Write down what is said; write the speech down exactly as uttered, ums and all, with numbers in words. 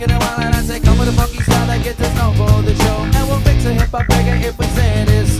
been a while and I say come with a funky style that gets us known for the show. And we'll fix a hip hop reggae if we say it is